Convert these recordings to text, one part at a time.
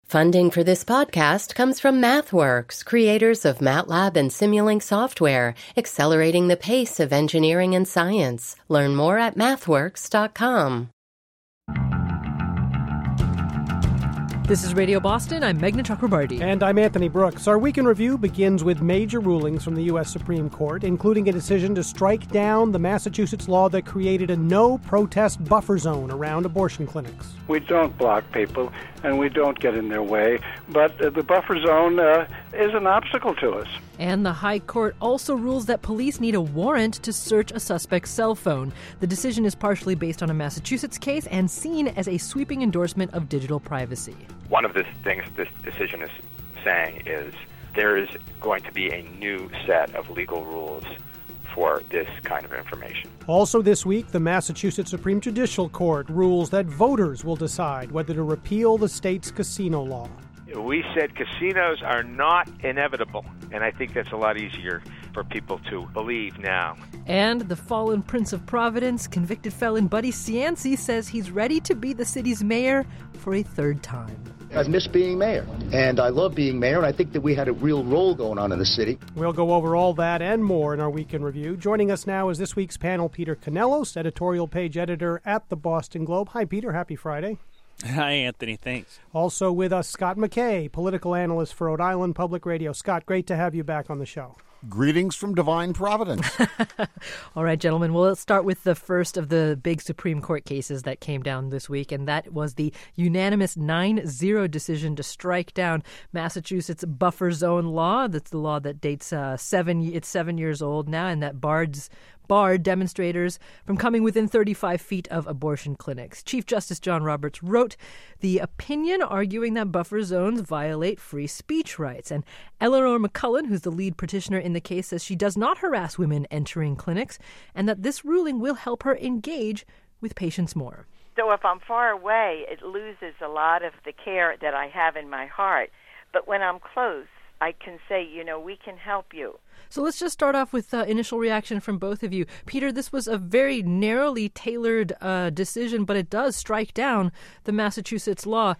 Funding for this podcast comes from MathWorks, creators of MATLAB and Simulink software, accelerating the pace of engineering and science. Learn more at mathworks.com. This is Radio Boston. I'm Meghna Chakrabarti. And I'm Anthony Brooks. Our Week in Review begins with major rulings from the U.S. Supreme Court, including a decision to strike down the Massachusetts law that created a no-protest buffer zone around abortion clinics. We don't block people, and we don't get in their way, but the buffer zone is an obstacle to us. And the High Court also rules that police need a warrant to search a suspect's cell phone. The decision is partially based on a Massachusetts case and seen as a sweeping endorsement of digital privacy. One of the things this decision is saying is there is going to be a new set of legal rules for this kind of information. Also this week, the Massachusetts Supreme Judicial Court rules that voters will decide whether to repeal the state's casino law. We said casinos are not inevitable, and I think that's a lot easier for people to believe now. And the fallen Prince of Providence, convicted felon Buddy Cianci, says he's ready to be the city's mayor for a third time. I miss being mayor, and I love being mayor, and I think that we had a real role going on in the city. We'll go over all that and more in our Week in Review. Joining us now is this week's panel, Peter Canellos, editorial page editor at the Boston Globe. Hi, Peter. Happy Friday. Hi, Anthony. Thanks. Also with us, Scott McKay, political analyst for Rhode Island Public Radio. Scott, great to have you back on the show. Greetings from divine providence. All right, gentlemen. Well, let's start with the first of the big Supreme Court cases that came down this week, and that was the unanimous 9-0 decision to strike down Massachusetts buffer zone law. That's the law that dates 7 years old now, and that barred demonstrators from coming within 35 feet of abortion clinics. Chief Justice John Roberts wrote the opinion arguing that buffer zones violate free speech rights. And Eleanor McCullen, who's the lead petitioner in the case, says she does not harass women entering clinics and that this ruling will help her engage with patients more. So if I'm far away, it loses a lot of the care that I have in my heart. But when I'm close, I can say, we can help you. So let's just start off with initial reaction from both of you. Peter, this was a very narrowly tailored decision, but it does strike down the Massachusetts law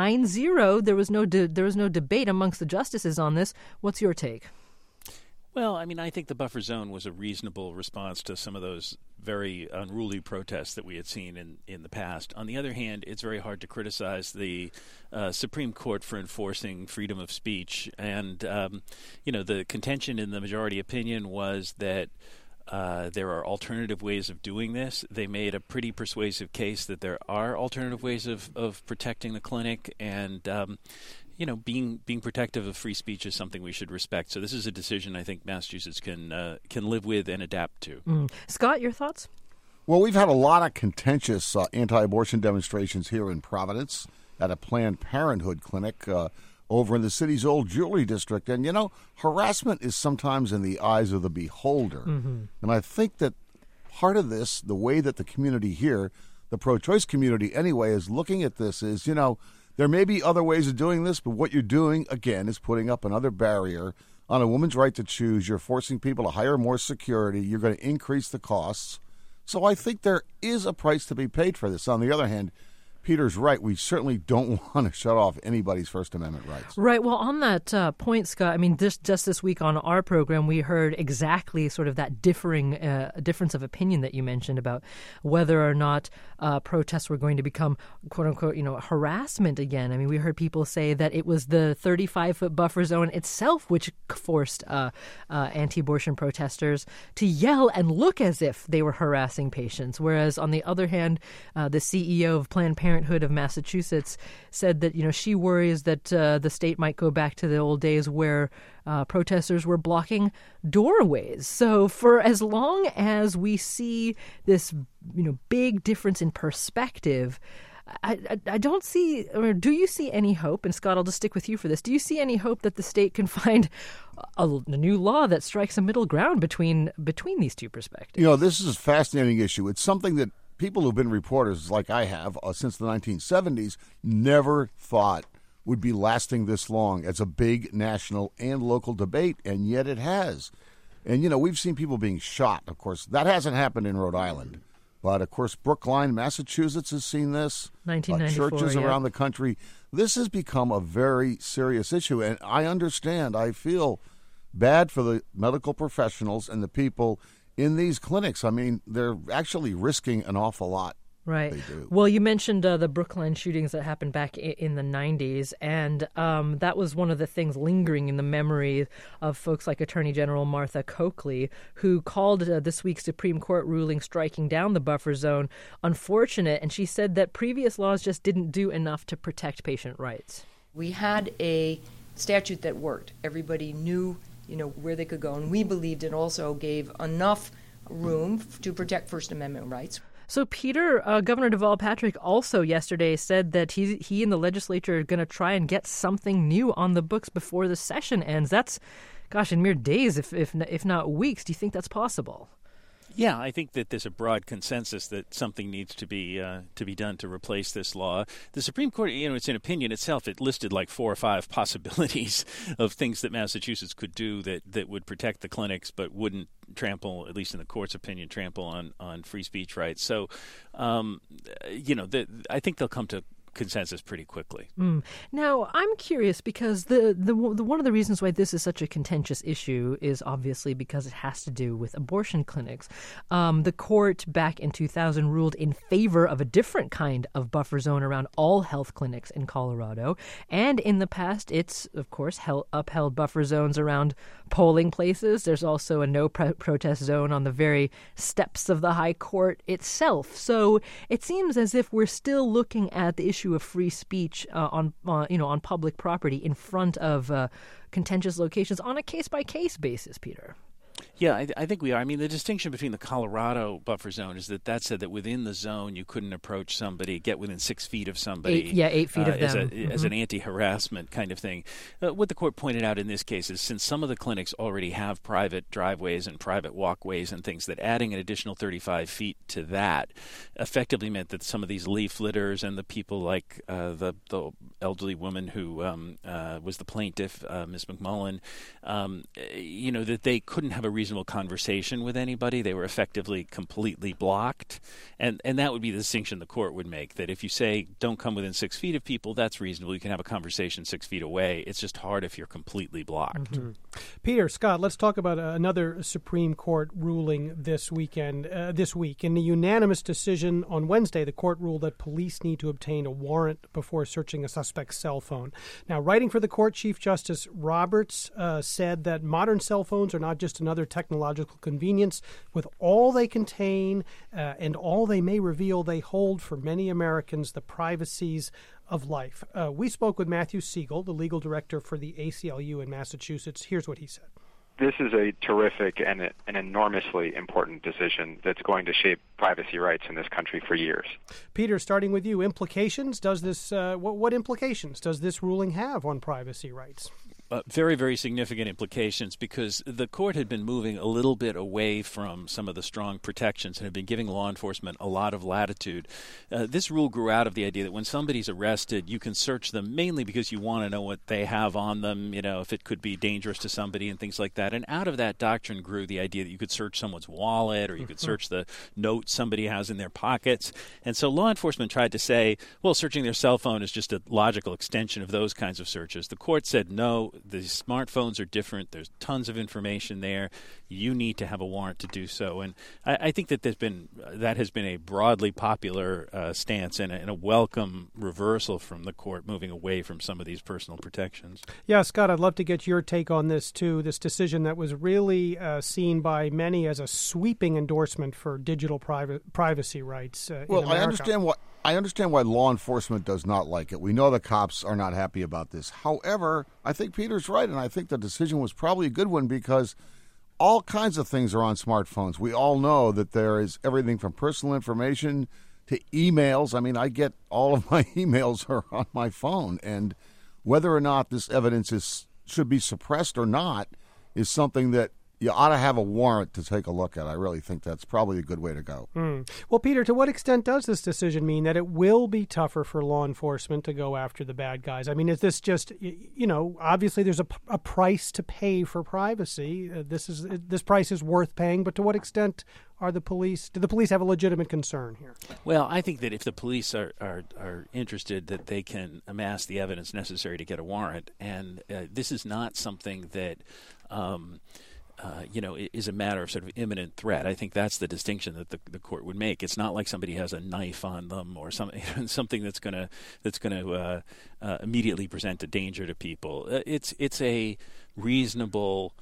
9-0. There was no debate amongst the justices on this. What's your take? Well, I think the buffer zone was a reasonable response to some of those very unruly protests that we had seen in the past. On the other hand, it's very hard to criticize the Supreme Court for enforcing freedom of speech. And, the contention in the majority opinion was that there are alternative ways of doing this. They made a pretty persuasive case that there are alternative ways of protecting the clinic, and being protective of free speech is something we should respect. So this is a decision I think Massachusetts can live with and adapt to. Scott, your thoughts? Well, we've had a lot of contentious anti-abortion demonstrations here in Providence at a Planned Parenthood clinic over in the city's Old Jewelry District. And, harassment is sometimes in the eyes of the beholder. Mm-hmm. And I think that part of this, the way that the community here, the pro-choice community anyway, is looking at this is, there may be other ways of doing this, but what you're doing, again, is putting up another barrier on a woman's right to choose. You're forcing people to hire more security. You're going to increase the costs. So I think there is a price to be paid for this. On the other hand, Peter's right. We certainly don't want to shut off anybody's First Amendment rights. Right. Well, on that point, Scott, just this week on our program, we heard exactly sort of that difference of opinion that you mentioned about whether or not protests were going to become, quote unquote, harassment again. We heard people say that it was the 35-foot buffer zone itself which forced anti-abortion protesters to yell and look as if they were harassing patients. Whereas on the other hand, the CEO of Planned Parenthood of Massachusetts said that, she worries that the state might go back to the old days where protesters were blocking doorways. So for as long as we see this, big difference in perspective, I don't see, or do you see any hope, and Scott, I'll just stick with you for this, do you see any hope that the state can find a new law that strikes a middle ground between these two perspectives? This is a fascinating issue. It's something that people who've been reporters like I have since the 1970s never thought would be lasting this long as a big national and local debate, and yet it has. And, we've seen people being shot, of course. That hasn't happened in Rhode Island. But, of course, Brookline, Massachusetts has seen this. 1994, churches around the country. This has become a very serious issue. And I understand. I feel bad for the medical professionals and the people in these clinics. I mean, they're actually risking an awful lot. Right. Well, you mentioned the Brookline shootings that happened back in the 90s, and that was one of the things lingering in the memory of folks like Attorney General Martha Coakley, who called this week's Supreme Court ruling striking down the buffer zone unfortunate, and she said that previous laws just didn't do enough to protect patient rights. We had a statute that worked. Everybody knew, where they could go, and we believed it also gave enough room to protect First Amendment rights. So, Peter, Governor Deval Patrick also yesterday said that he and the legislature are going to try and get something new on the books before the session ends. That's, in mere days, if not weeks. Do you think that's possible? Yeah, I think that there's a broad consensus that something needs to be done to replace this law. The Supreme Court, it's an opinion itself. It listed like 4 or 5 possibilities of things that Massachusetts could do that would protect the clinics but wouldn't trample, at least in the court's opinion, trample on free speech rights. So, I think they'll come to consensus pretty quickly. Now, I'm curious because the one of the reasons why this is such a contentious issue is obviously because it has to do with abortion clinics. The court back in 2000 ruled in favor of a different kind of buffer zone around all health clinics in Colorado, and in the past, it's of course upheld buffer zones around polling places. There's also a no protest zone on the very steps of the High Court itself. So it seems as if we're still looking at the issue of free speech on public property in front of contentious locations on a case-by-case basis, Peter. Yeah, I think we are. I mean, the distinction between the Colorado buffer zone is that said that within the zone you couldn't approach somebody, get within 6 feet of somebody. 8 feet of them. As an anti-harassment kind of thing. What the court pointed out in this case is since some of the clinics already have private driveways and private walkways and things, that adding an additional 35 feet to that effectively meant that some of these leafleters and the people like the elderly woman who was the plaintiff, Ms. McMullen, that they couldn't have a reasonable conversation with anybody. They were effectively completely blocked. And that would be the distinction the court would make, that if you say don't come within 6 feet of people, that's reasonable. You can have a conversation 6 feet away. It's just hard if you're completely blocked. Mm-hmm. Peter, Scott, let's talk about another Supreme Court ruling this week. In the unanimous decision on Wednesday, the court ruled that police need to obtain a warrant before searching a suspect's cell phone. Now, writing for the court, Chief Justice Roberts said that modern cell phones are not just another technological convenience. With all they contain and all they may reveal, they hold for many Americans the privacies of life. We spoke with Matthew Siegel, the legal director for the ACLU in Massachusetts. Here's what he said. This is a terrific and an enormously important decision that's going to shape privacy rights in this country for years. Peter, starting with you, implications? Does this what implications does this ruling have on privacy rights? Very, very significant implications, because the court had been moving a little bit away from some of the strong protections and had been giving law enforcement a lot of latitude. This rule grew out of the idea that when somebody's arrested, you can search them mainly because you want to know what they have on them, if it could be dangerous to somebody and things like that. And out of that doctrine grew the idea that you could search someone's wallet or you could search the notes somebody has in their pockets. And so law enforcement tried to say, well, searching their cell phone is just a logical extension of those kinds of searches. The court said, no, the smartphones are different. There's tons of information there. You need to have a warrant to do so. And I think that that has been a broadly popular stance and a welcome reversal from the court, moving away from some of these personal protections. Yeah, Scott, I'd love to get your take on this, too, this decision that was really seen by many as a sweeping endorsement for digital privacy rights in America. I understand why law enforcement does not like it. We know the cops are not happy about this. However, I think Peter's right, and I think the decision was probably a good one because all kinds of things are on smartphones. We all know that there is everything from personal information to emails. I mean, I get all of my emails are on my phone, and whether or not this evidence should be suppressed or not is something that you ought to have a warrant to take a look at. I really think that's probably a good way to go. Well, Peter, to what extent does this decision mean that it will be tougher for law enforcement to go after the bad guys? I mean, is this just, obviously there's a price to pay for privacy. This price is worth paying, but to what extent do the police have a legitimate concern here? Well, I think that if the police are interested, that they can amass the evidence necessary to get a warrant, and this is not something that is a matter of sort of imminent threat. I think that's the distinction that the court would make. It's not like somebody has a knife on them or something that's going to immediately present a danger to people. It's a reasonable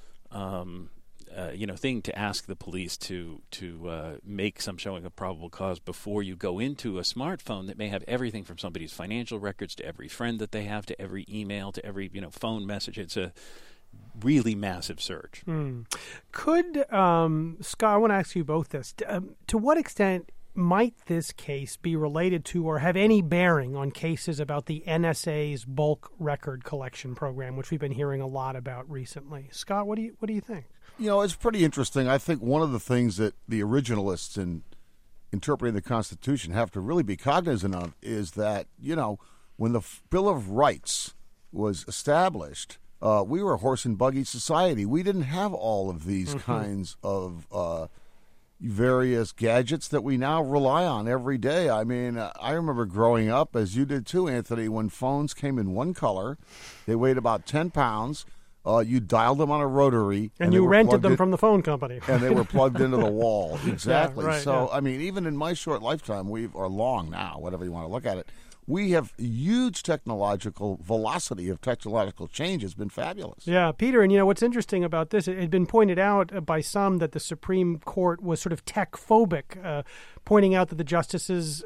thing to ask the police to make some showing of probable cause before you go into a smartphone that may have everything from somebody's financial records to every friend that they have to every email to every phone message. It's a really massive search. Could, Scott, I want to ask you both this. To what extent might this case be related to or have any bearing on cases about the NSA's bulk record collection program, which we've been hearing a lot about recently? Scott, what do you think? It's pretty interesting. I think one of the things that the originalists in interpreting the Constitution have to really be cognizant of is that, when the Bill of Rights was established, we were a horse and buggy society. We didn't have all of these kinds of various gadgets that we now rely on every day. I mean, I remember growing up, as you did too, Anthony, when phones came in one color. They weighed about 10 pounds. You dialed them on a rotary. And you rented them from the phone company. And they were plugged into the wall. Exactly. Yeah, right, so, I mean, even in my short lifetime, or long now, whatever you want to look at it, we have huge technological velocity of technological change has been fabulous. Yeah, Peter, and what's interesting about this, it had been pointed out by some that the Supreme Court was sort of tech-phobic, pointing out that the justices,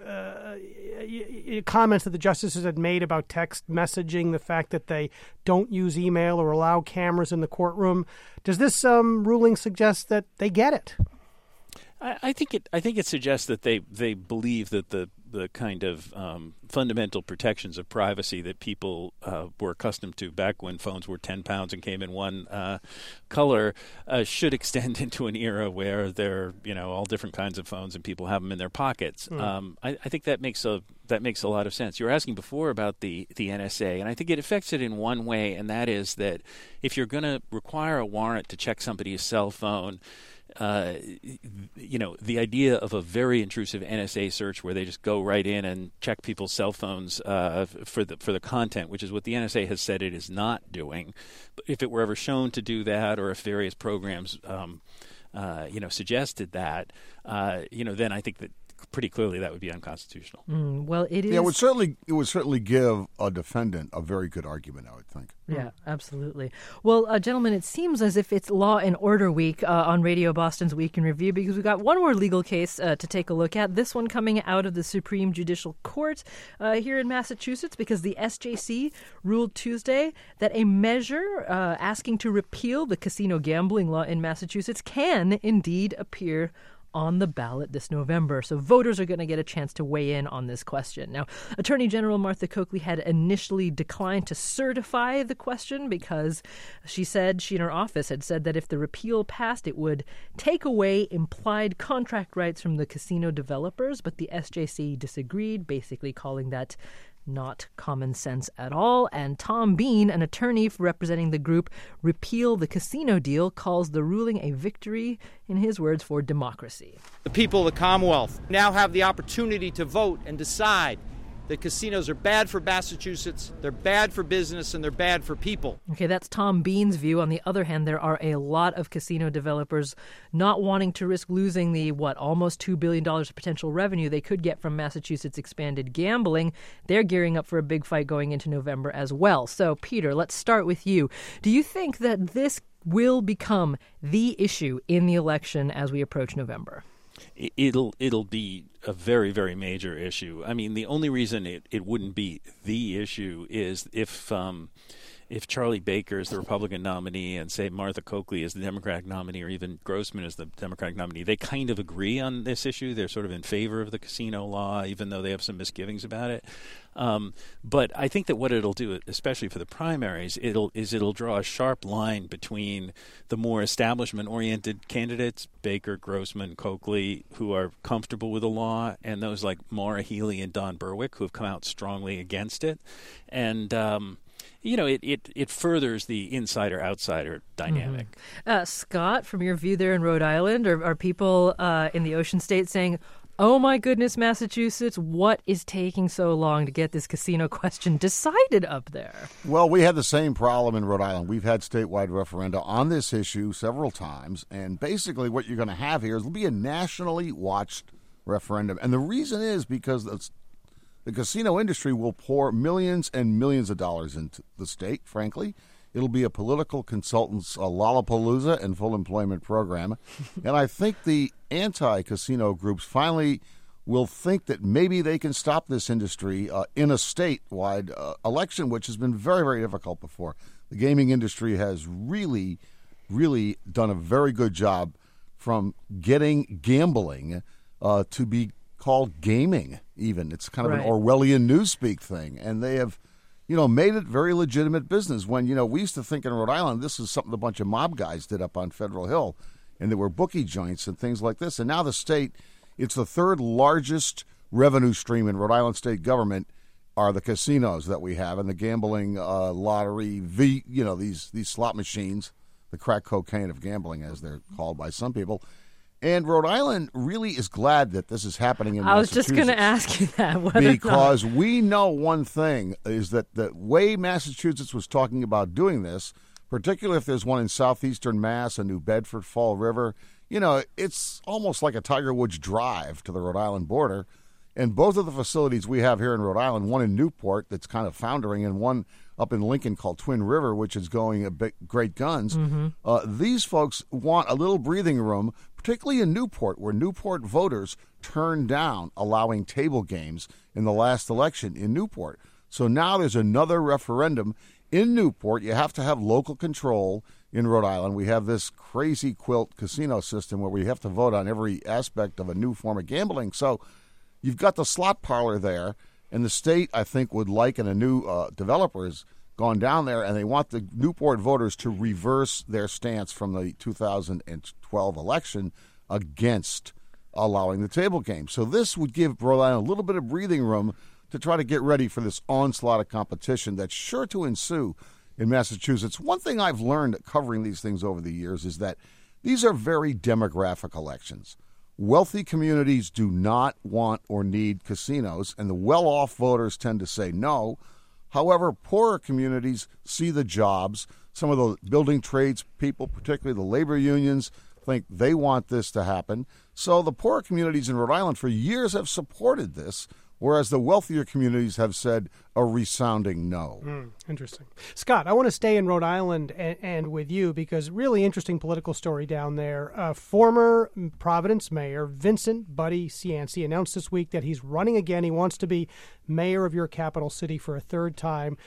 comments that the justices had made about text messaging, the fact that they don't use email or allow cameras in the courtroom. Does this ruling suggest that they get it? I think it suggests that they believe that the kind of fundamental protections of privacy that people were accustomed to back when phones were 10 pounds and came in one color should extend into an era where there are all different kinds of phones and people have them in their pockets. I think that makes a lot of sense. You were asking before about the NSA, and I think it affects it in one way, and that is that if you're going to require a warrant to check somebody's cell phone, the idea of a very intrusive NSA search where they just go right in and check people's cell phones for the content, which is what the NSA has said it is not doing. But if it were ever shown to do that, or if various programs, suggested that, then I think that pretty clearly that would be unconstitutional. Well, it is. Yeah, it would certainly give a defendant a very good argument, I would think. Yeah, absolutely. Well, gentlemen, it seems as if it's Law and Order Week on Radio Boston's Week in Review, because we've got one more legal case to take a look at. This one coming out of the Supreme Judicial Court here in Massachusetts, because the SJC ruled Tuesday that a measure asking to repeal the casino gambling law in Massachusetts can indeed appear on the ballot this November. So voters are going to get a chance to weigh in on this question. Now, Attorney General Martha Coakley had initially declined to certify the question because she in her office had said that if the repeal passed, it would take away implied contract rights from the casino developers. But the SJC disagreed, basically calling that not common sense at all. And Tom Bean, an attorney representing the group Repeal the Casino Deal, calls the ruling a victory, in his words, for democracy. The people of the Commonwealth now have the opportunity to vote and decide that casinos are bad for Massachusetts, they're bad for business, and they're bad for people. Okay, that's Tom Bean's view. On the other hand, there are a lot of casino developers not wanting to risk losing the, almost $2 billion of potential revenue they could get from Massachusetts' expanded gambling. They're gearing up for a big fight going into November as well. So, Peter, let's start with you. Do you think that this will become the issue in the election as we approach November? It'll be a very, very major issue. I mean, the only reason it wouldn't be the issue is if Charlie Baker is the Republican nominee and, say, Martha Coakley is the Democratic nominee, or even Grossman is the Democratic nominee, they kind of agree on this issue. They're sort of in favor of the casino law, even though they have some misgivings about it. But I think that what it'll do, especially for the primaries, it'll draw a sharp line between the more establishment-oriented candidates, Baker, Grossman, Coakley, who are comfortable with the law, and those like Maura Healey and Don Berwick, who have come out strongly against it. And it furthers the insider-outsider dynamic. Mm-hmm. Scott, from your view there in Rhode Island, are people in the Ocean State saying, oh my goodness, Massachusetts, what is taking so long to get this casino question decided up there? Well, we had the same problem in Rhode Island. We've had statewide referenda on this issue several times, and basically what you're going to have here is it'll be a nationally watched referendum. And the reason is because the casino industry will pour millions and millions of dollars into the state, frankly. It'll be a political consultant's Lollapalooza and full employment program. And I think the anti-casino groups finally will think that maybe they can stop this industry in a statewide election, which has been very, very difficult before. The gaming industry has really, really done a very good job from getting gambling to be called gaming, even. It's kind of an Orwellian newspeak thing. And they have, made it very legitimate business when, we used to think in Rhode Island this is something a bunch of mob guys did up on Federal Hill, and there were bookie joints and things like this. And now the state, it's the third largest revenue stream in Rhode Island state government are the casinos that we have and the gambling lottery, these slot machines, the crack cocaine of gambling, as they're called by some people. And Rhode Island really is glad that this is happening in Massachusetts. I was just going to ask you that. Because we know one thing is that the way Massachusetts was talking about doing this, particularly if there's one in southeastern Mass, a New Bedford, Fall River, it's almost like a Tiger Woods drive to the Rhode Island border. And both of the facilities we have here in Rhode Island, one in Newport that's kind of foundering, and one up in Lincoln called Twin River, which is going a bit great guns. Mm-hmm. These folks want a little breathing room, particularly in Newport, where Newport voters turned down allowing table games in the last election in Newport. So now there's another referendum in Newport. You have to have local control in Rhode Island. We have this crazy quilt casino system where we have to vote on every aspect of a new form of gambling. So you've got the slot parlor there, and the state, I think, would like, and a new developer has gone down there, and they want the Newport voters to reverse their stance from the 2012 election against allowing the table game. So this would give Rhode Island a little bit of breathing room to try to get ready for this onslaught of competition that's sure to ensue in Massachusetts. One thing I've learned covering these things over the years is that these are very demographic elections. Wealthy communities do not want or need casinos, and the well-off voters tend to say no. However, poorer communities see the jobs. Some of the building trades people, particularly the labor unions, think they want this to happen. So the poorer communities in Rhode Island for years have supported this, whereas the wealthier communities have said a resounding no. Interesting. Scott, I want to stay in Rhode Island and with you because really interesting political story down there. Former Providence Mayor Vincent Buddy Cianci announced this week that he's running again. He wants to be mayor of your capital city for a third time.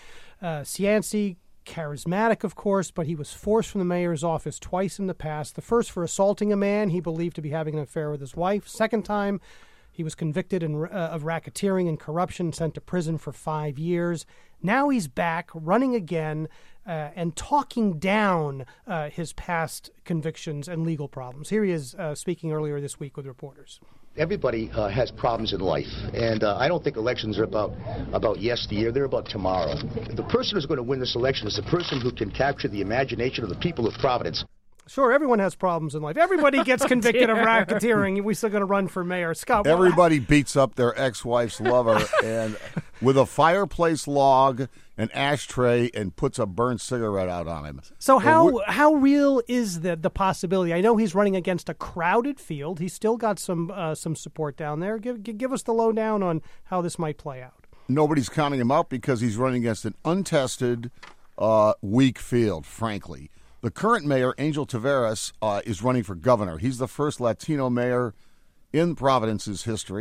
Cianci, charismatic, of course, but he was forced from the mayor's office twice in the past. The first for assaulting a man he believed to be having an affair with his wife. Second time, he was convicted of racketeering and corruption, sent to prison for 5 years. Now he's back, running again, and talking down his past convictions and legal problems. Here he is speaking earlier this week with reporters. Everybody has problems in life, and I don't think elections are about yesteryear. They're about tomorrow. The person who's going to win this election is the person who can capture the imagination of the people of Providence. Sure, everyone has problems in life. Everybody gets convicted of racketeering. We're still going to run for mayor. Scott, everybody beats up their ex-wife's lover and with a fireplace log, an ashtray, and puts a burnt cigarette out on him. So how real is the possibility? I know he's running against a crowded field. He's still got some support down there. Give us the lowdown on how this might play out. Nobody's counting him out because he's running against an untested, weak field, frankly. The current mayor, Angel Taveras, is running for governor. He's the first Latino mayor in Providence's history.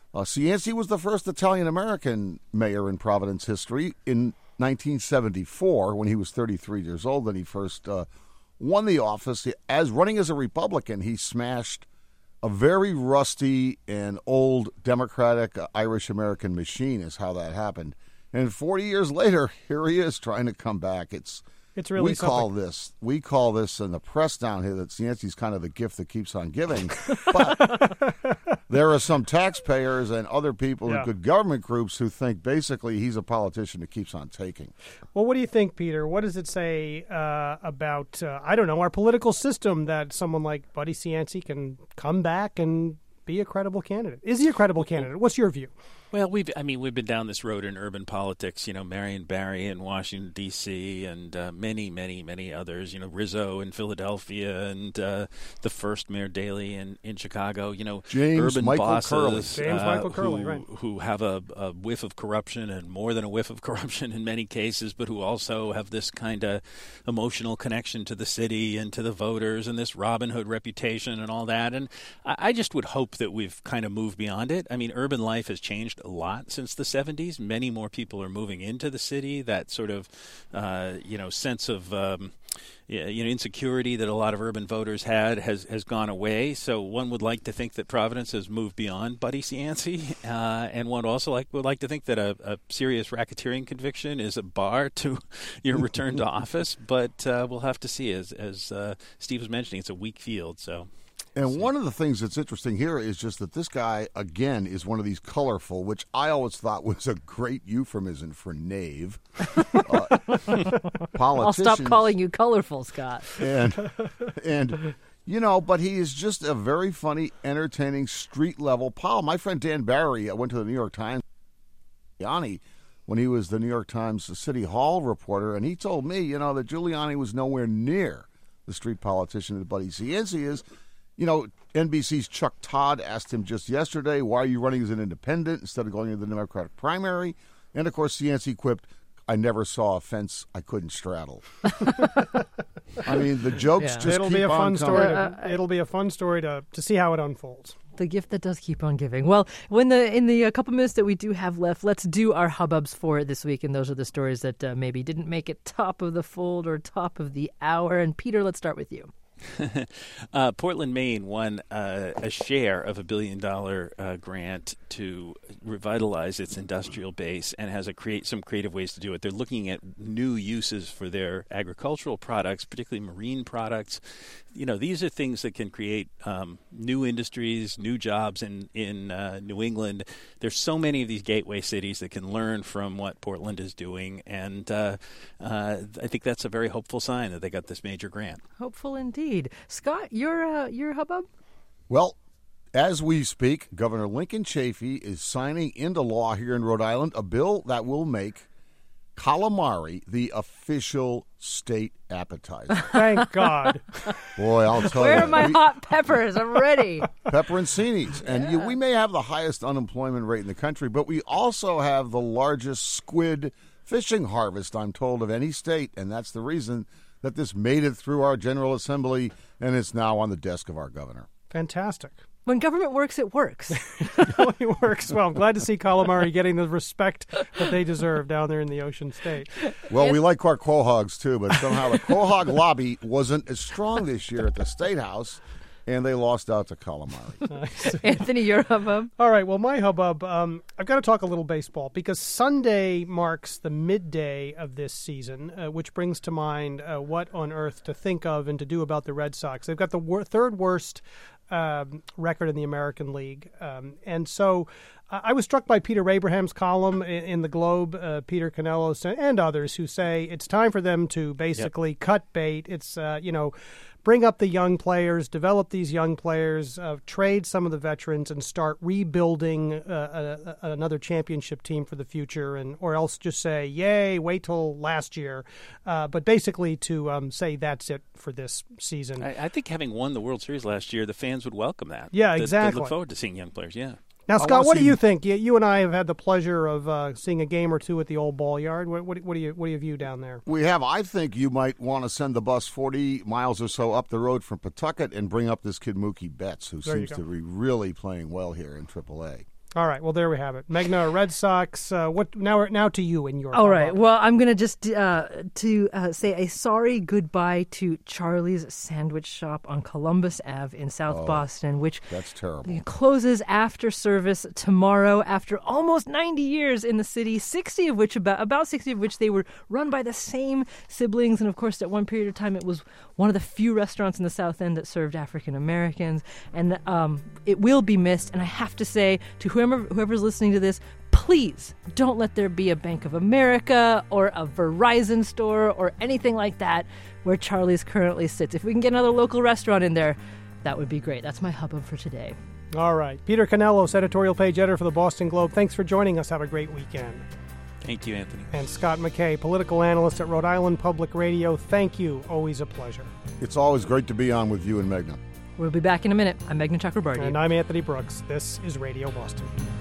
Cianci was the first Italian-American mayor in Providence history in 1974 when he was 33 years old. Then he first won the office. As running as a Republican, he smashed a very rusty and old Democratic Irish-American machine is how that happened. And 40 years later, here he is trying to come back. It's really we call this in the press down here that Cianci's kind of the gift that keeps on giving. But there are some taxpayers and other people in good government groups who think basically he's a politician that keeps on taking. Well, what do you think, Peter? What does it say about, I don't know, our political system that someone like Buddy Cianci can come back and be a credible candidate? Is he a credible candidate? What's your view? Well, we've been down this road in urban politics. Marion Barry in Washington D.C. and many, many, many others. Rizzo in Philadelphia and the first Mayor Daley in Chicago. James urban Michael bosses Curley. who have a whiff of corruption and more than a whiff of corruption in many cases, but who also have this kind of emotional connection to the city and to the voters and this Robin Hood reputation and all that. And I just would hope that we've kind of moved beyond it. Urban life has changed a lot since the 70s. Many more people are moving into the city. That sort of, sense of, insecurity that a lot of urban voters had has gone away. So one would like to think that Providence has moved beyond Buddy Cianci, and one also would like to think that a serious racketeering conviction is a bar to your return to office. But we'll have to see. As Steve was mentioning, it's a weak field. So. And one of the things that's interesting here is just that this guy, again, is one of these colorful, which I always thought was a great euphemism for knave. Politicians. I'll stop calling you colorful, Scott. And but he is just a very funny, entertaining, street-level pal. My friend Dan Barry went to the New York Times when he was the New York Times City Hall reporter, and he told me, that Giuliani was nowhere near the street politician that Buddy Cianci is. NBC's Chuck Todd asked him just yesterday, why are you running as an independent instead of going into the Democratic primary? And, of course, Cianci quipped, I never saw a fence I couldn't straddle. The jokes just it'll keep be a on fun coming. story. It'll be a fun story to see how it unfolds. The gift that does keep on giving. Well, in the couple minutes that we do have left, let's do our hubbubs for this week, and those are the stories that maybe didn't make it top of the fold or top of the hour. And Peter, let's start with you. Portland, Maine won a share of $1 billion grant to revitalize its industrial base and has some creative ways to do it. They're looking at new uses for their agricultural products, particularly marine products. These are things that can create new industries, new jobs in New England. There's so many of these gateway cities that can learn from what Portland is doing, and I think that's a very hopeful sign that they got this major grant. Hopeful indeed. Scott, your hubbub? Well, as we speak, Governor Lincoln Chafee is signing into law here in Rhode Island a bill that will make calamari the official state appetizer. Thank God. Boy, I'll tell you. Where are my hot peppers? I'm ready. Pepperoncinis. And we may have the highest unemployment rate in the country, but we also have the largest squid fishing harvest, I'm told, of any state. And that's the reason that this made it through our General Assembly and it's now on the desk of our governor. Fantastic. When government works, it works. It really works. Well, I'm glad to see calamari getting the respect that they deserve down there in the Ocean State. Well, we like our quahogs, too, but somehow the quahog lobby wasn't as strong this year at the State House, and they lost out to calamari. Nice. Anthony, your hubbub? All right, well, my hubbub, I've got to talk a little baseball because Sunday marks the midday of this season, which brings to mind what on earth to think of and to do about the Red Sox. They've got the third worst record in the American League. And so I was struck by Peter Abraham's column in the Globe, Peter Canello and others who say it's time for them to basically cut bait. It's, bring up the young players, develop these young players, trade some of the veterans, and start rebuilding another championship team for the future, or else just say, yay, wait till last year. But basically to say that's it for this season. I think having won the World Series last year, the fans would welcome that. Yeah, exactly. They look forward to seeing young players, yeah. Now, Scott, what do you think? You and I have had the pleasure of seeing a game or two at the old Ball Yard. What do you view down there? We have. I think you might want to send the bus 40 miles or so up the road from Pawtucket and bring up this kid Mookie Betts, who seems to be really playing well here in AAA. All right. Well, there we have it. Megna, Red Sox. What now to you in your. All right. Well, I'm gonna just say a sorry goodbye to Charlie's Sandwich Shop on Columbus Ave in South Boston, which that's terrible. Closes after service tomorrow. After almost 90 years in the city, about 60 of which they were run by the same siblings, and of course, at one period of time, it was one of the few restaurants in the South End that served African Americans, and it will be missed. And I have to say to whoever's listening to this, please don't let there be a Bank of America or a Verizon store or anything like that where Charlie's currently sits. If we can get another local restaurant in there, that would be great. That's my hubbub for today. All right. Peter Canellos, editorial page editor for the Boston Globe. Thanks for joining us. Have a great weekend. Thank you, Anthony. And Scott McKay, political analyst at Rhode Island Public Radio. Thank you. Always a pleasure. It's always great to be on with you and Megna. We'll be back in a minute. I'm Megna Chakrabarty. And I'm Anthony Brooks. This is Radio Boston.